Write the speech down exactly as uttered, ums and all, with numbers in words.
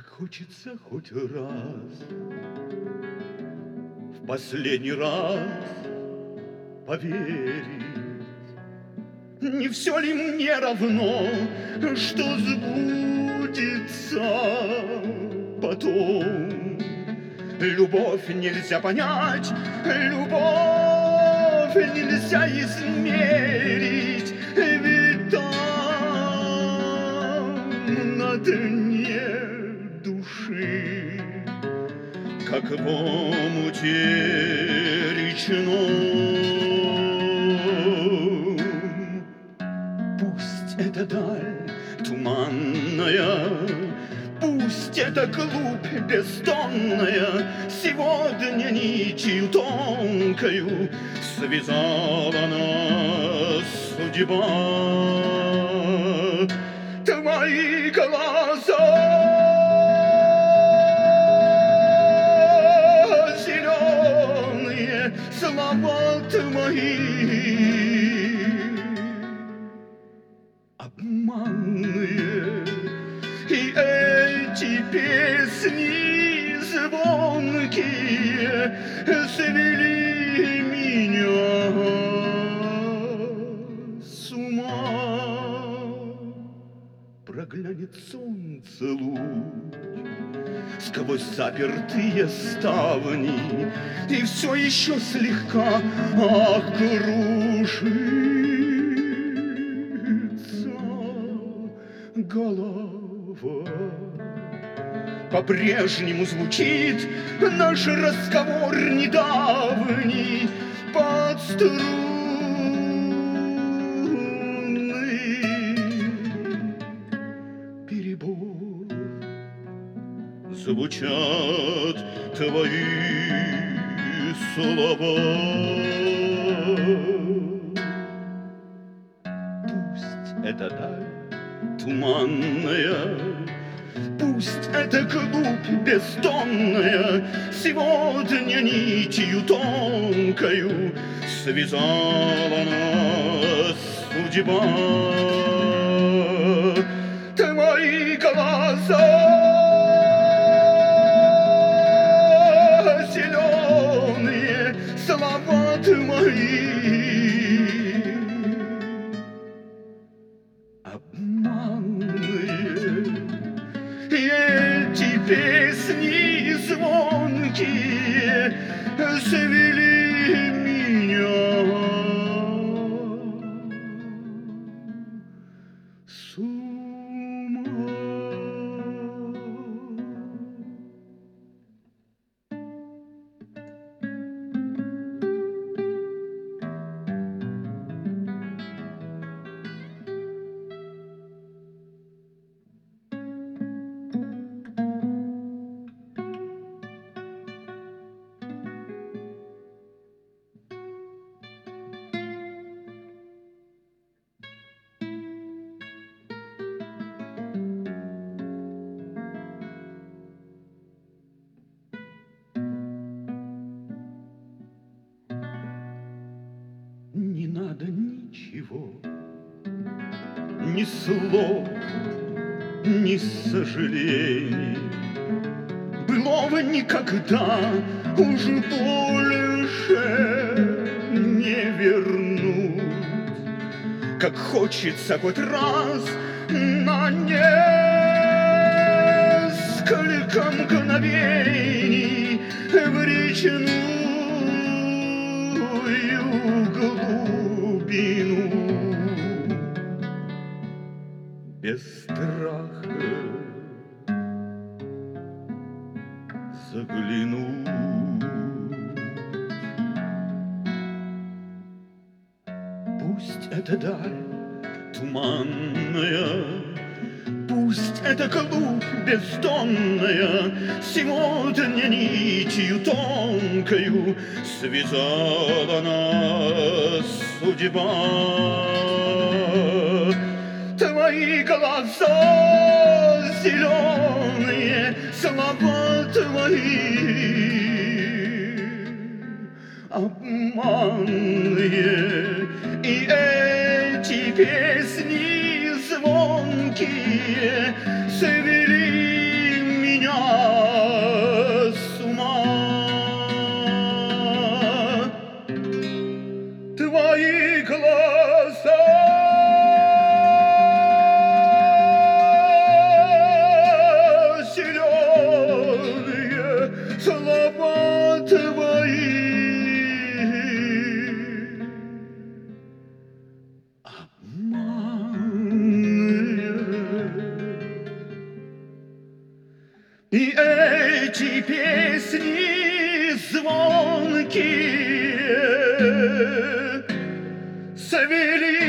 Так хочется хоть раз, в последний раз поверить. Не все ли мне равно, что сбудется потом? Любовь нельзя понять, любовь нельзя измерить, ведь там на дне души, как в омуте речном. Пусть эта даль туманная, пусть эта глубь бездонная сегодня нитью тонкою связала нас судьба. Твои глаза зеленые, слова твои обманные, и эти песни звонкие свели меня с ума. Проглянет солнце луч сквозь запертые ставни, и все еще слегка окружится голова. По-прежнему звучит наш разговор недавний под струнный перебор. Звучат твои слова. Пусть эта даль туманная, пусть эта глубь бездонная сегодня нитью тонкою связала нас судьба. Твои глаза зеленые, слова твои обманные, и эти песни звонкие свели меня с ума. Не надо ничего, ни слов, ни сожалений. Былого никогда уже больше не вернуть. Как хочется хоть раз на несколько мгновений в речную глубину, без страха заглянуть. Пусть эта даль туманная, пусть эта глубь бездонная сегодня нитью тонкою связала нас судьба. Твои глаза зеленые, слова твои обманные, и эти песни звонкие свели меня эти песни звонкие, свели